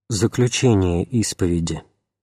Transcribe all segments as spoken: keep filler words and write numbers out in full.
Заключение исповеди.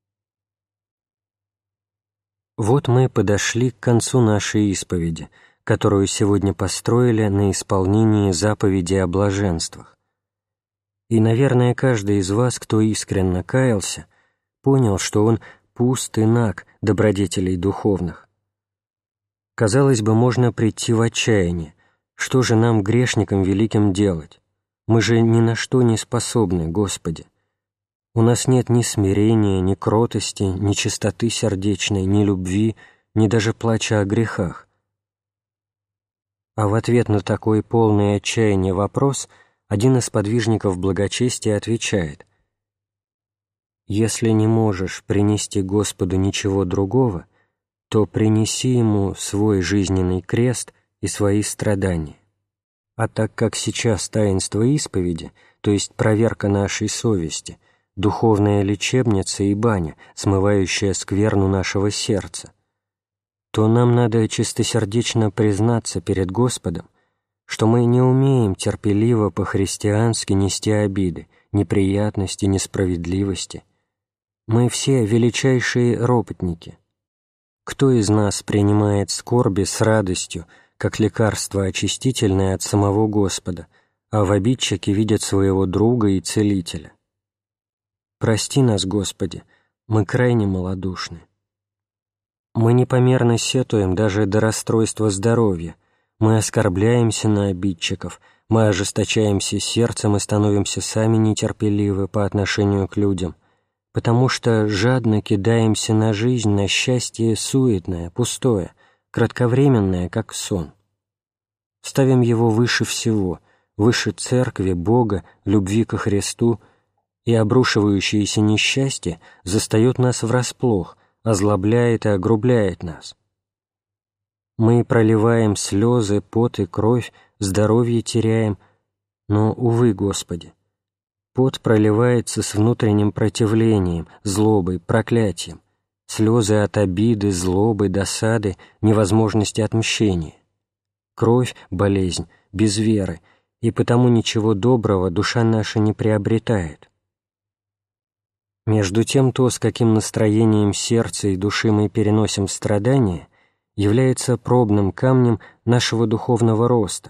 Вот мы подошли к концу нашей исповеди, которую сегодня построили на исполнении заповеди о блаженствах. И, наверное, каждый из вас, кто искренне каялся, понял, что он пуст и наг добродетелей духовных. Казалось бы, можно прийти в отчаяние. Что же нам, грешникам великим, делать? Мы же ни на что не способны, Господи. У нас нет ни смирения, ни кротости, ни чистоты сердечной, ни любви, ни даже плача о грехах. А в ответ на такой полный отчаяния вопрос один из подвижников благочестия отвечает: «Если не можешь принести Господу ничего другого, то принеси Ему свой жизненный крест и свои страдания. А так как сейчас таинство исповеди, то есть проверка нашей совести, духовная лечебница и баня, смывающая скверну нашего сердца, то нам надо чистосердечно признаться перед Господом, что мы не умеем терпеливо по-христиански нести обиды, неприятности, несправедливости. Мы все величайшие ропотники. Кто из нас принимает скорби с радостью, как лекарство очистительное от самого Господа, а в обидчике видят своего друга и целителя? Прости нас, Господи, мы крайне малодушны. Мы непомерно сетуем даже до расстройства здоровья, мы оскорбляемся на обидчиков, мы ожесточаемся сердцем и становимся сами нетерпеливы по отношению к людям, потому что жадно кидаемся на жизнь, на счастье суетное, пустое, кратковременное, как сон. Ставим его выше всего, выше церкви, Бога, любви ко Христу, и обрушивающееся несчастье застает нас врасплох, озлобляет и огрубляет нас. Мы проливаем слезы, пот и кровь, здоровье теряем, но, увы, Господи, пот проливается с внутренним противлением, злобой, проклятием, слезы от обиды, злобы, досады, невозможности отмщения, кровь — болезнь, без веры, и потому ничего доброго душа наша не приобретает. Между тем, то, с каким настроением сердца и души мы переносим страдания, является пробным камнем нашего духовного роста.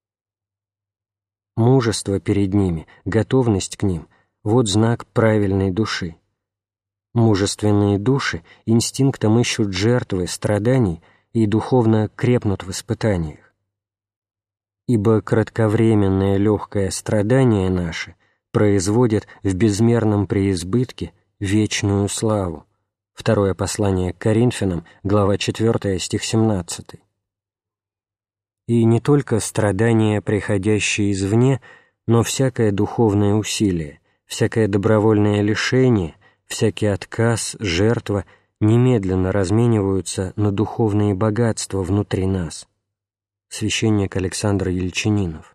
Мужество перед ними, готовность к ним — вот знак правильной души. Мужественные души инстинктом ищут жертвы страданий и духовно крепнут в испытаниях. Ибо кратковременное легкое страдание наше производит в безмерном преизбытке вечную славу. Второе послание к Коринфянам, глава четвёртая, стих семнадцатый. И не только страдания, приходящие извне, но всякое духовное усилие, всякое добровольное лишение, всякий отказ, жертва немедленно размениваются на духовные богатства внутри нас. Священник Александр Ельчининов.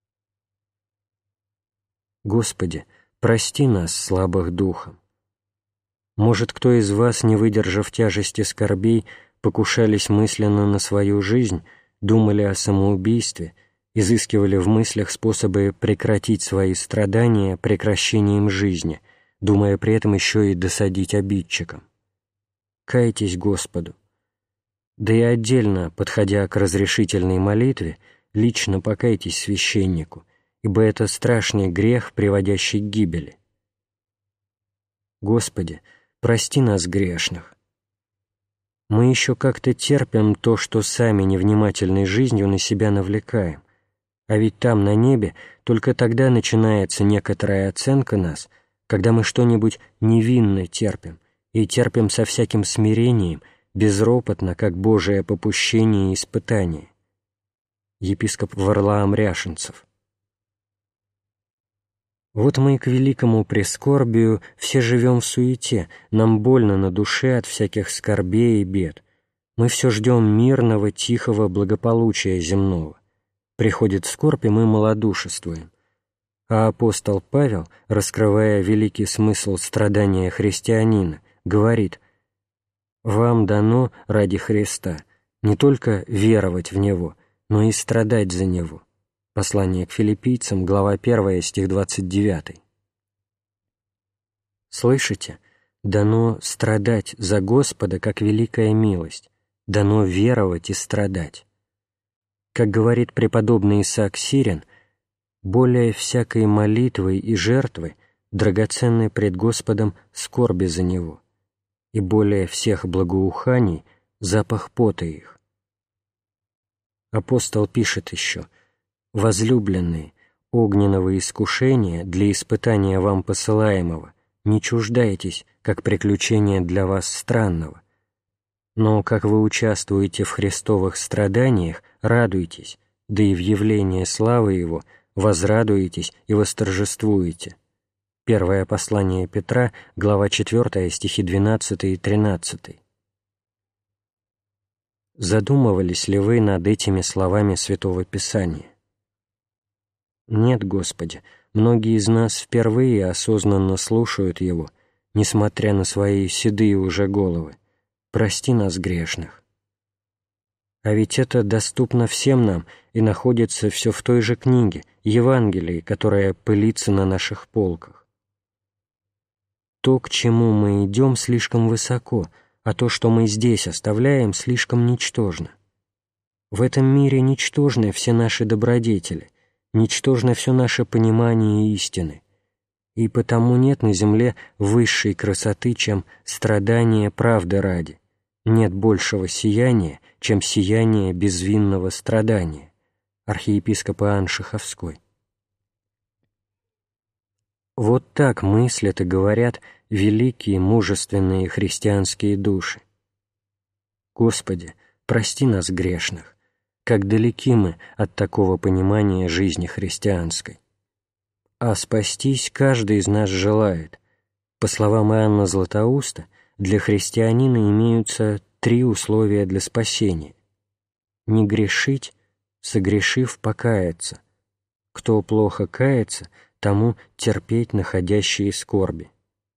Господи, прости нас, слабых духом. Может, кто из вас, не выдержав тяжести скорбей, покушались мысленно на свою жизнь, думали о самоубийстве, изыскивали в мыслях способы прекратить свои страдания прекращением жизни, думая при этом еще и досадить обидчикам. Кайтесь Господу. Да и отдельно, подходя к разрешительной молитве, лично покайтесь священнику, ибо это страшный грех, приводящий к гибели. Господи, прости нас, грешных. Мы еще как-то терпим то, что сами невнимательной жизнью на себя навлекаем, а ведь там, на небе, только тогда начинается некоторая оценка нас, когда мы что-нибудь невинно терпим, и терпим со всяким смирением, безропотно, как Божие попущение и испытание. Епископ Варлаам Ряшенцев. Вот мы к великому прискорбию все живем в суете, нам больно на душе от всяких скорбей и бед. Мы все ждем мирного, тихого благополучия земного. Приходит скорбь, и мы малодушествуем. А апостол Павел, раскрывая великий смысл страдания христианина, говорит: «Вам дано ради Христа не только веровать в Него, но и страдать за Него». Послание к филиппийцам, глава первая, стих двадцать девятый. Слышите? Дано страдать за Господа, как великая милость, дано веровать и страдать. Как говорит преподобный Исаак Сирин, более всякой молитвы и жертвы драгоценны пред Господом скорби за Него, и более всех благоуханий запах пота их. Апостол пишет еще: «Возлюбленные, огненного искушения для испытания вам посылаемого не чуждайтесь, как приключение для вас странного, но, как вы участвуете в Христовых страданиях, радуйтесь, да и в явлении славы Его возрадуетесь и восторжествуете». Первое послание Петра, глава четвёртая, стихи двенадцатый и тринадцатый. Задумывались ли вы над этими словами Святого Писания? Нет, Господи, многие из нас впервые осознанно слушают его, несмотря на свои седые уже головы. Прости нас, грешных. А ведь это доступно всем нам и находится все в той же книге, Евангелии, которая пылится на наших полках. То, к чему мы идем, слишком высоко, а то, что мы здесь оставляем, слишком ничтожно. В этом мире ничтожны все наши добродетели, ничтожно все наше понимание истины, и потому нет на земле высшей красоты, чем страдание правды ради, нет большего сияния, чем сияние безвинного страдания. Архиепископ Иоанн Шаховской. Вот так мыслят и говорят великие мужественные христианские души. Господи, прости нас, грешных, как далеки мы от такого понимания жизни христианской. А спастись каждый из нас желает. По словам Иоанна Златоуста, для христианина имеются три условия для спасения: не грешить, согрешив, покаяться. Кто плохо кается, тому терпеть находящие скорби.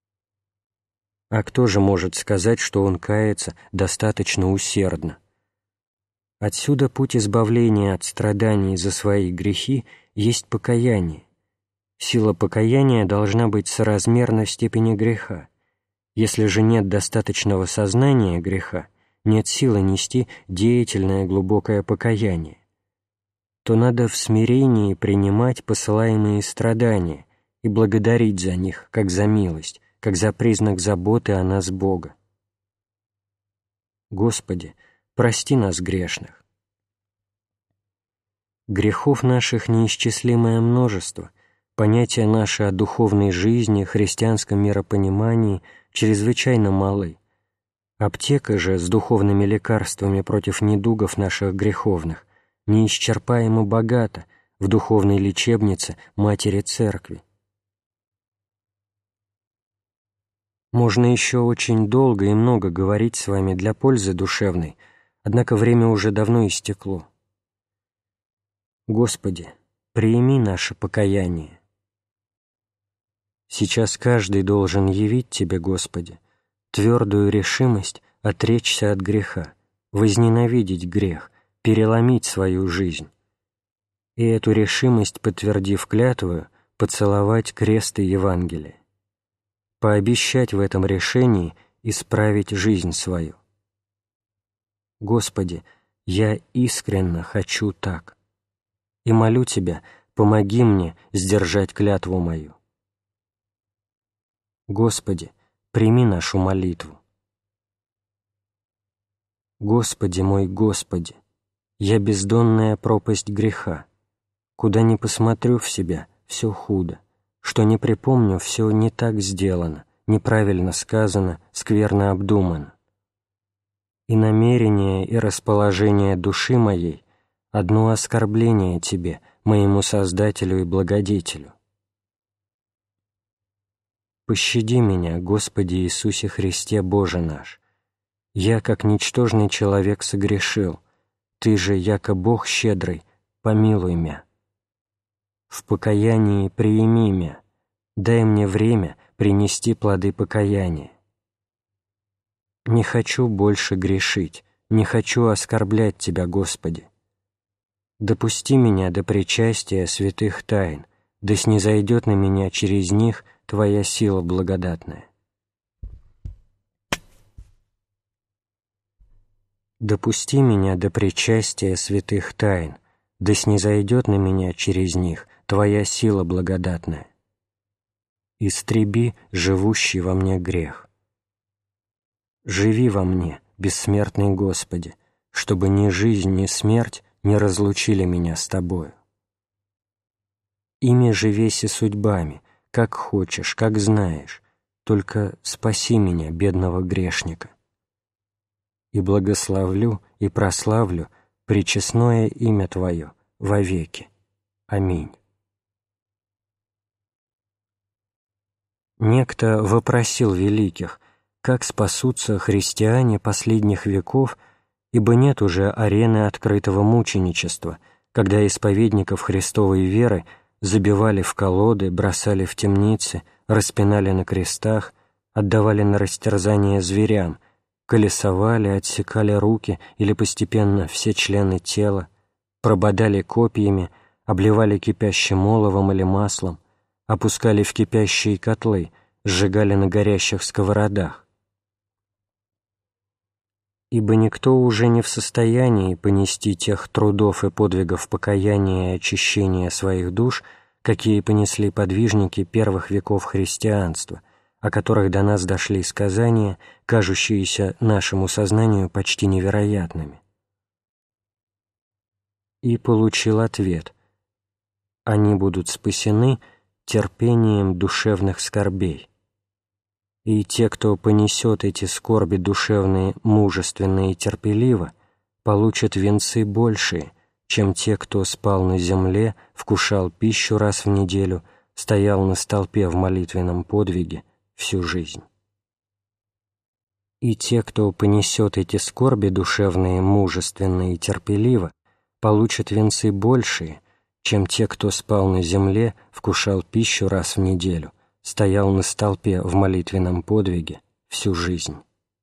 А кто же может сказать, что он кается достаточно усердно? Отсюда путь избавления от страданий за свои грехи есть покаяние. Сила покаяния должна быть соразмерна степени греха. Если же нет достаточного сознания греха, нет силы нести деятельное глубокое покаяние, то надо в смирении принимать посылаемые страдания и благодарить за них, как за милость, как за признак заботы о нас Бога. Господи, прости нас, грешных. Грехов наших неисчислимое множество, понятия наши о духовной жизни, христианском миропонимании чрезвычайно малы. Аптека же с духовными лекарствами против недугов наших греховных неисчерпаемо богата в духовной лечебнице Матери Церкви. Можно еще очень долго и много говорить с вами для пользы душевной, однако время уже давно истекло. Господи, прими наше покаяние. Сейчас каждый должен явить Тебе, Господи, твердую решимость отречься от греха, возненавидеть грех, переломить свою жизнь, и эту решимость, подтвердив клятвою, поцеловать крест и Евангелие, пообещать в этом решении исправить жизнь свою. Господи, я искренне хочу так, и молю Тебя, помоги мне сдержать клятву мою. Господи, прими нашу молитву. Господи мой, Господи, я бездонная пропасть греха. Куда ни посмотрю в себя, все худо. Что не припомню, все не так сделано, неправильно сказано, скверно обдумано. И намерение, и расположение души моей — одно оскорбление Тебе, моему Создателю и Благодетелю. Пощади меня, Господи Иисусе Христе, Боже наш. Я, как ничтожный человек, согрешил, Ты же, яко Бог щедрый, помилуй мя. В покаянии приими мя, дай мне время принести плоды покаяния. Не хочу больше грешить, не хочу оскорблять Тебя, Господи. Допусти меня до причастия святых тайн, да снизойдет на меня через них Твоя сила благодатная. Допусти меня до причастия святых тайн, да снизойдет на меня через них Твоя сила благодатная. Истреби живущий во мне грех. Живи во мне, бессмертный Господи, чтобы ни жизнь, ни смерть не разлучили меня с Тобою. Ими же веси судьбами, как хочешь, как знаешь, только спаси меня, бедного грешника. И благословлю и прославлю пречестное имя Твое вовеки. Аминь. Некто вопросил великих, как спасутся христиане последних веков, ибо нет уже арены открытого мученичества, когда исповедников Христовой веры забивали в колоды, бросали в темницы, распинали на крестах, отдавали на растерзание зверям, колесовали, отсекали руки или постепенно все члены тела, прободали копьями, обливали кипящим оловом или маслом, опускали в кипящие котлы, сжигали на горящих сковородах. Ибо никто уже не в состоянии понести тех трудов и подвигов покаяния и очищения своих душ, какие понесли подвижники первых веков христианства, о которых до нас дошли сказания, кажущиеся нашему сознанию почти невероятными. И получил ответ: они будут спасены терпением душевных скорбей. И те, кто понесет эти скорби душевные мужественно и терпеливо, получат венцы большие, чем те, кто спал на земле, вкушал пищу раз в неделю, стоял на столпе в молитвенном подвиге всю жизнь. И те, кто понесет эти скорби душевные мужественно и терпеливо, получат венцы большие, чем те, кто спал на земле, вкушал пищу раз в неделю, стоял на столпе в молитвенном подвиге всю жизнь.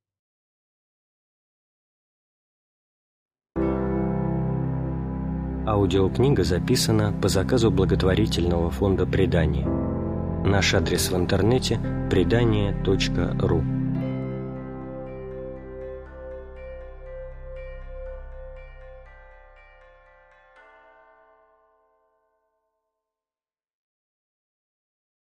Аудиокнига записана по заказу благотворительного фонда «Предание». Наш адрес в интернете – предание точка ру.